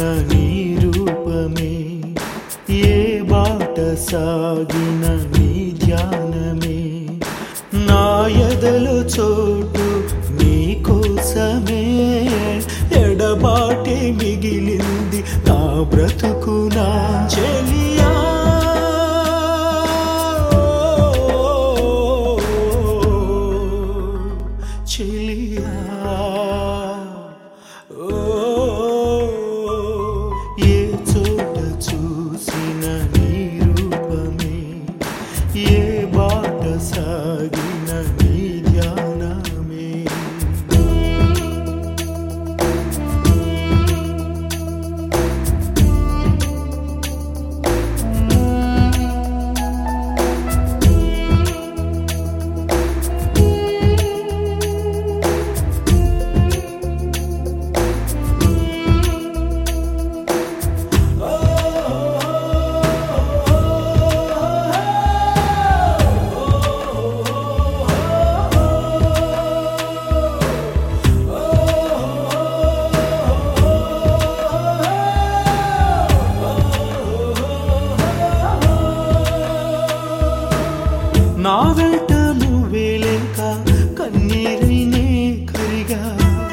నీ రూపమే, ఏ బాట సాగిన నీ ధ్యానమే, నా ఎదలో చోటు నీ కోసమే, ఎడబాటే మిగిలింది నా బ్రతుకునా చెలియా. చెలియా ఏ చోట చూసిన నీ రూపమే, ఏ బాట సాగిన నీ ధ్యానమే. నా వెంట నువ్వే లేక కన్నీరైనే కరిగా,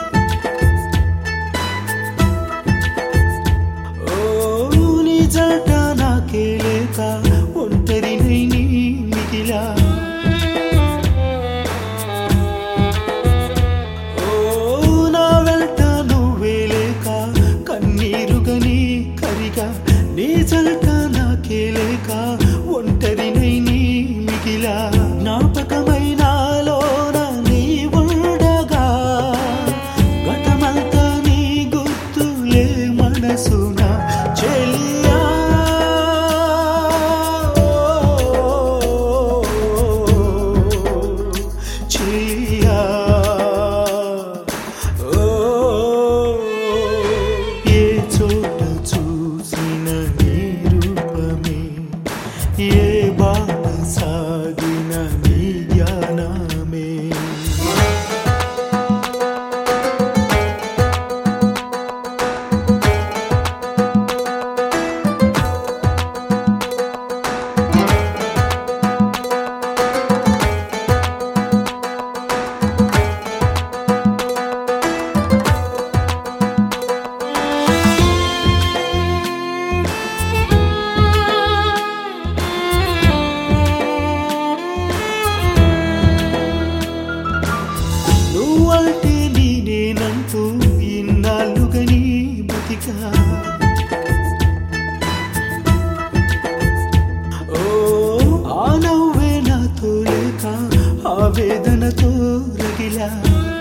నీ జంట నాకే లేక ఒంటరినై నీ మిగిలా. నా వెంట నువ్వే లేక కన్నీరుగని కరిగా, నీ జంట నాకే లేక ఒంటరినై నీ మిగిలా. జ్ఞాపకమైన లోన నీ ఉండగా, గతమంతా నీ గుర్తులే మనసున చెలియా. చెలియా ఏ చోట చూసిన నీ రూపమే, ఏ బాట సాగిన నీ ధ్యానమే. నువ్వంటే నేనేనంటూ ఇన్నాళ్ళుగా నీ బతికా, ఆ నవ్వే నాతో లేక ఆవేదనతో రగిలా.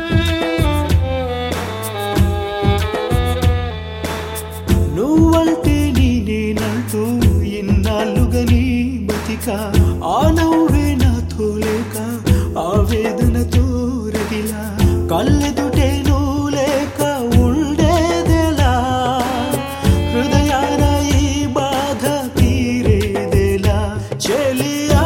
నువ్వంటే నేనేనంటూ ఇన్నాళ్ళుగా నీ బతికా, ఆ నవ్వే నాతో లేక ఆవేదనతో రగిలా. కళ్ళెదుటే నువ్వు లేక ఉండేదెలా, హృదయాన ఈ బాధ తీరేదెలా చెలియా.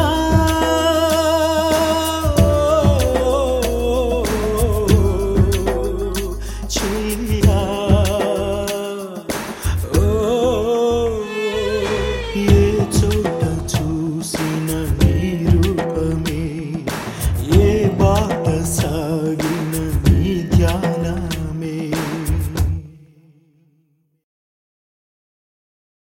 చెలియా